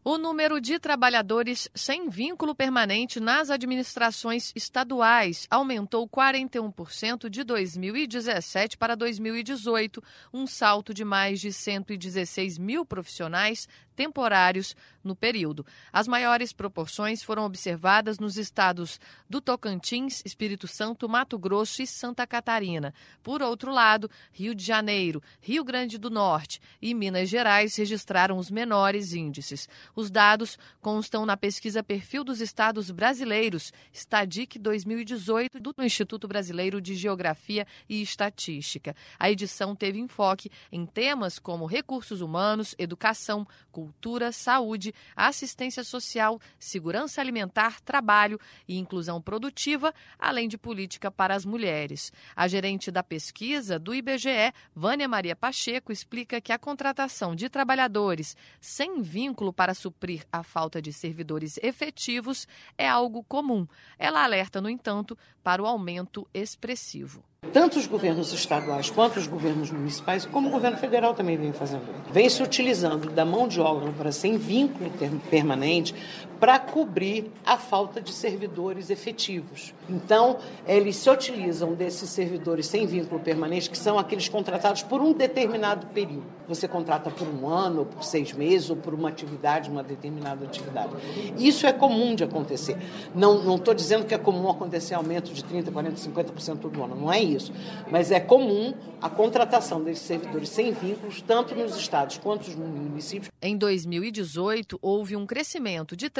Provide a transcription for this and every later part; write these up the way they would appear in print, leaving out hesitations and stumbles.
O número de trabalhadores sem vínculo permanente nas administrações estaduais aumentou 41% de 2017 para 2018, um salto de mais de 116 mil profissionais temporários no período. As maiores proporções foram observadas nos estados do Tocantins, Espírito Santo, Mato Grosso e Santa Catarina. Por outro lado, Rio de Janeiro, Rio Grande do Norte e Minas Gerais registraram os menores índices. Os dados constam na pesquisa Perfil dos Estados Brasileiros, Stadic 2018, do Instituto Brasileiro de Geografia e Estatística. A edição teve enfoque em temas como recursos humanos, educação, cultura, saúde, assistência social, segurança alimentar, trabalho e inclusão produtiva, além de política para as mulheres. A gerente da pesquisa do IBGE, Vânia Maria Pacheco, explica que a contratação de trabalhadores sem vínculo para suprir a falta de servidores efetivos é algo comum. Ela alerta, no entanto, para o aumento expressivo. Tanto os governos estaduais quanto os governos municipais, como o governo federal também vem fazendo, vem se utilizando da mão de obra sem vínculo permanente para cobrir a falta de servidores efetivos. Então, eles se utilizam desses servidores sem vínculo permanente, que são aqueles contratados por um determinado período. Você contrata por um ano, ou por 6 meses, ou por uma atividade, uma determinada atividade. Isso é comum de acontecer. Não estou dizendo que é comum acontecer aumento de 30%, 40%, 50% todo ano, não é isso. Mas é comum a contratação desses servidores sem vínculos, tanto nos estados quanto nos municípios. Em 2018, houve um crescimento de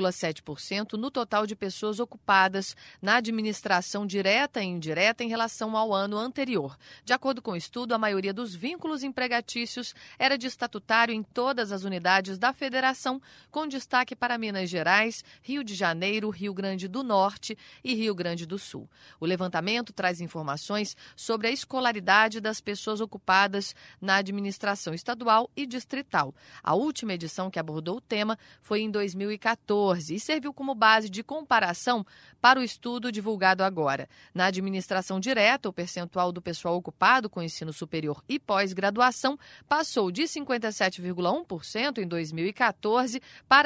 3,7% no total de pessoas ocupadas na administração direta e indireta em relação ao ano anterior. De acordo com o estudo, a maioria dos vínculos empregatícios era de estatutário em todas as unidades da federação, com destaque para Minas Gerais, Rio de Janeiro, Rio Grande do Norte e Rio Grande do Sul. O levantamento traz informações sobre a escolaridade das pessoas ocupadas na administração estadual e distrital. A última edição que abordou o tema foi em 2014 e serviu como base de comparação para o estudo divulgado agora. Na administração direta, o percentual do pessoal ocupado com ensino superior e pós-graduação passou de 57,1% em 2014 para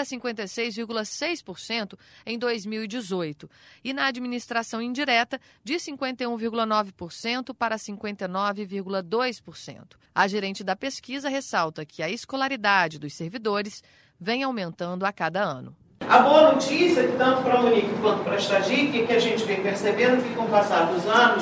56,6% em 2018 e na administração indireta de 51,9% para 59,2%. A gerente da pesquisa ressalta que a escolaridade dos servidores vem aumentando a cada ano. A boa notícia, tanto para a Unic quanto para a Stadic, é que a gente vem percebendo que, com o passar dos anos,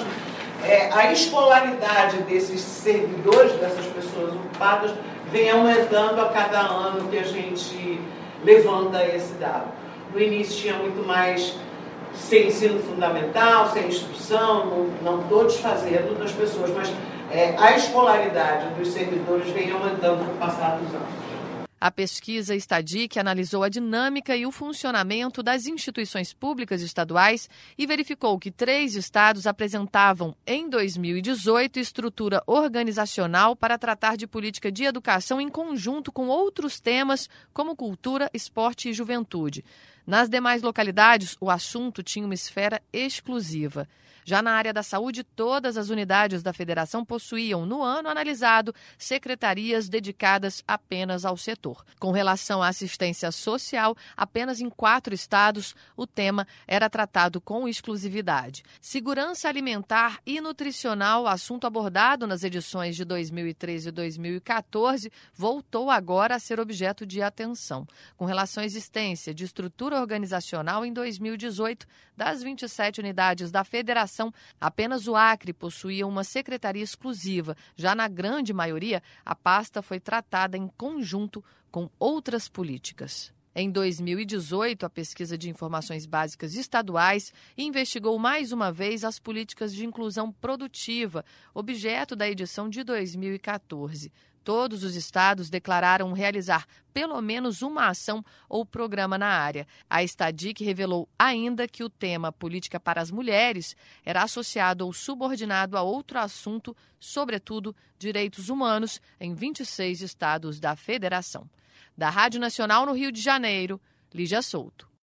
a escolaridade desses servidores, dessas pessoas ocupadas, vem aumentando a cada ano que a gente levanta esse dado. No início tinha muito mais sem ensino fundamental, sem instrução, não todos fazendo das pessoas, mas a escolaridade dos servidores vem aumentando com o passar dos anos. A pesquisa Stadic analisou a dinâmica e o funcionamento das instituições públicas estaduais e verificou que 3 estados apresentavam, em 2018, estrutura organizacional para tratar de política de educação em conjunto com outros temas como cultura, esporte e juventude. Nas demais localidades, o assunto tinha uma esfera exclusiva. Já na área da saúde, todas as unidades da federação possuíam, no ano analisado, secretarias dedicadas apenas ao setor. Com relação à assistência social, apenas em 4 estados o tema era tratado com exclusividade. Segurança alimentar e nutricional, assunto abordado nas edições de 2013 e 2014, voltou agora a ser objeto de atenção. Com relação à existência de estrutura organizacional, em 2018, das 27 unidades da federação, apenas o Acre possuía uma secretaria exclusiva. Já na grande maioria, a pasta foi tratada em conjunto com outras políticas. Em 2018, a pesquisa de informações básicas estaduais investigou mais uma vez as políticas de inclusão produtiva, objeto da edição de 2014. Todos os estados declararam realizar pelo menos uma ação ou programa na área. A Stadic revelou ainda que o tema Política para as Mulheres era associado ou subordinado a outro assunto, sobretudo direitos humanos, em 26 estados da federação. Da Rádio Nacional no Rio de Janeiro, Lígia Souto.